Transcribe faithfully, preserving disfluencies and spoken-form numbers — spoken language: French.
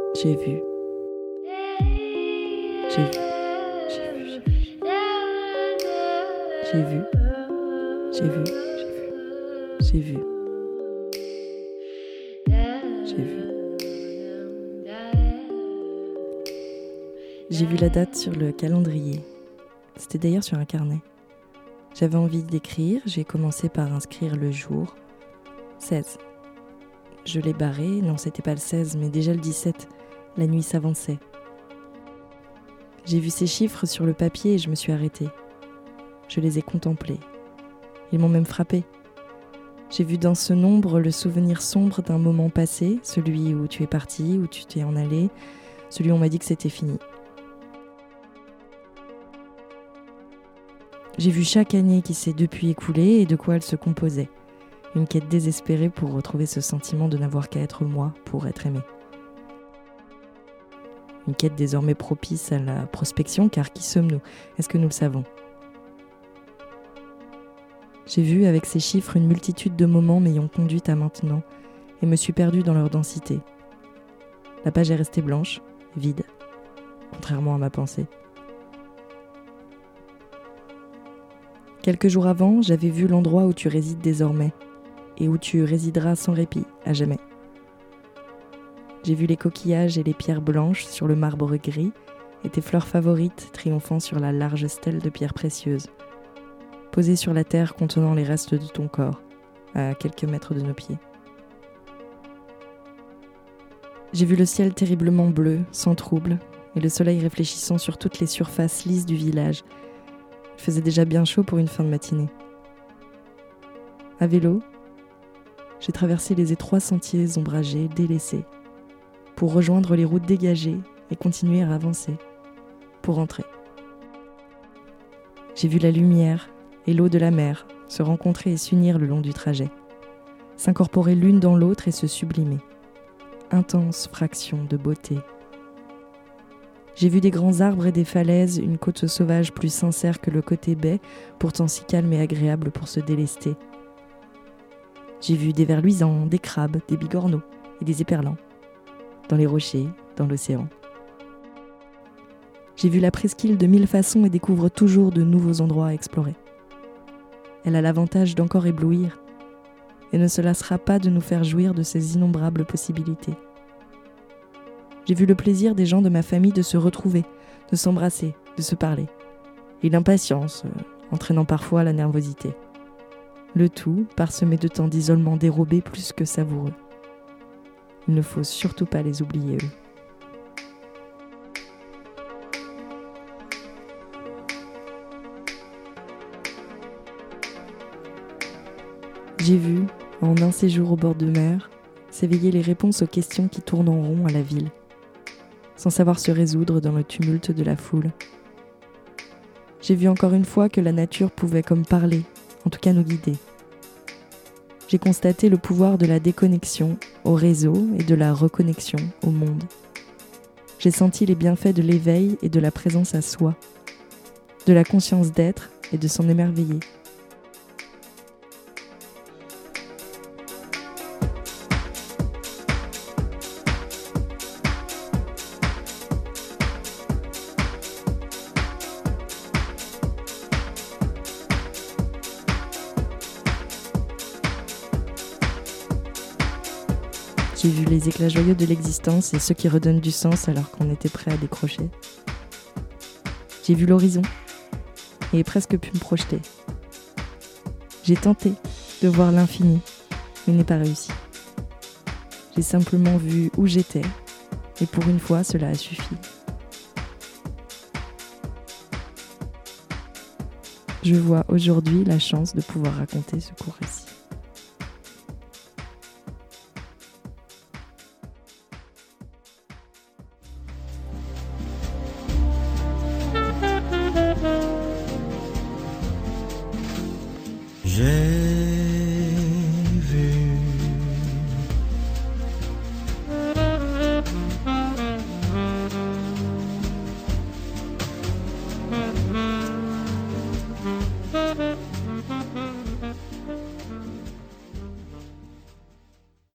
J'ai vu. J'ai vu. J'ai vu. J'ai vu. J'ai vu. J'ai vu. J'ai vu. J'ai vu la date sur le calendrier. C'était d'ailleurs sur un carnet. J'avais envie d'écrire, j'ai commencé par inscrire le jour. seize. Je l'ai barré, non c'était pas le seize, mais déjà le dix-sept. La nuit s'avançait. J'ai vu ces chiffres sur le papier et je me suis arrêtée. Je les ai contemplés. Ils m'ont même frappée. J'ai vu dans ce nombre le souvenir sombre d'un moment passé, celui où tu es parti, où tu t'es en allé, celui où on m'a dit que c'était fini. J'ai vu chaque année qui s'est depuis écoulée et de quoi elle se composait. Une quête désespérée pour retrouver ce sentiment de n'avoir qu'à être moi pour être aimé. Une quête désormais propice à la prospection, car qui sommes-nous ? Est-ce que nous le savons ? J'ai vu avec ces chiffres une multitude de moments m'ayant conduite à maintenant et me suis perdue dans leur densité. La page est restée blanche, vide, contrairement à ma pensée. Quelques jours avant, j'avais vu l'endroit où tu résides désormais et où tu résideras sans répit, à jamais. J'ai vu les coquillages et les pierres blanches sur le marbre gris et tes fleurs favorites triomphant sur la large stèle de pierres précieuses, posée sur la terre contenant les restes de ton corps, à quelques mètres de nos pieds. J'ai vu le ciel terriblement bleu, sans trouble, et le soleil réfléchissant sur toutes les surfaces lisses du village. Il faisait déjà bien chaud pour une fin de matinée. À vélo, j'ai traversé les étroits sentiers ombragés, délaissés, pour rejoindre les routes dégagées et continuer à avancer, pour rentrer. J'ai vu la lumière et l'eau de la mer se rencontrer et s'unir le long du trajet, s'incorporer l'une dans l'autre et se sublimer. Intense fraction de beauté. J'ai vu des grands arbres et des falaises, une côte sauvage plus sincère que le côté baie, pourtant si calme et agréable pour se délester. J'ai vu des vers luisants, des crabes, des bigorneaux et des éperlans, dans les rochers, dans l'océan. J'ai vu la presqu'île de mille façons et découvre toujours de nouveaux endroits à explorer. Elle a l'avantage d'encore éblouir et ne se lassera pas de nous faire jouir de ses innombrables possibilités. J'ai vu le plaisir des gens de ma famille de se retrouver, de s'embrasser, de se parler, et l'impatience, euh, entraînant parfois la nervosité. Le tout parsemé de temps d'isolement dérobé plus que savoureux. Il ne faut surtout pas les oublier, eux. J'ai vu, en un séjour au bord de mer, s'éveiller les réponses aux questions qui tournent en rond à la ville, sans savoir se résoudre dans le tumulte de la foule. J'ai vu encore une fois que la nature pouvait comme parler, en tout cas nous guider. J'ai constaté le pouvoir de la déconnexion au réseau et de la reconnexion au monde. J'ai senti les bienfaits de l'éveil et de la présence à soi, de la conscience d'être et de s'en émerveiller. J'ai vu les éclats joyeux de l'existence et ceux qui redonnent du sens alors qu'on était prêt à décrocher. J'ai vu l'horizon et presque pu me projeter. J'ai tenté de voir l'infini, mais n'ai pas réussi. J'ai simplement vu où j'étais et pour une fois, cela a suffi. Je vois aujourd'hui la chance de pouvoir raconter ce court récit.